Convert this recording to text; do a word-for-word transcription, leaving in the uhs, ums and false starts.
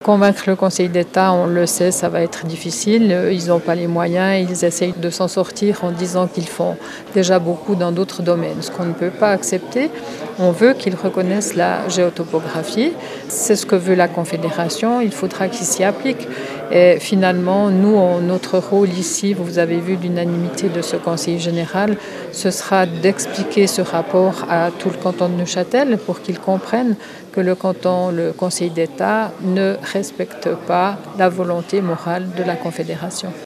Convaincre le Conseil d'État, on le sait, ça va être difficile. Ils n'ont pas les moyens, ils essayent de s'en sortir en disant qu'ils font déjà beaucoup dans d'autres domaines. Ce qu'on ne peut pas accepter, on veut qu'ils reconnaissent la géotopographie. C'est ce que veut la Confédération, il faudra qu'ils s'y appliquent. Et finalement, nous, notre rôle ici, vous avez vu l'unanimité de ce Conseil général, ce sera d'expliquer ce rapport à tout le canton de Neuchâtel pour qu'ils comprennent que le canton, le Conseil d'État ne respecte pas la volonté morale de la Confédération.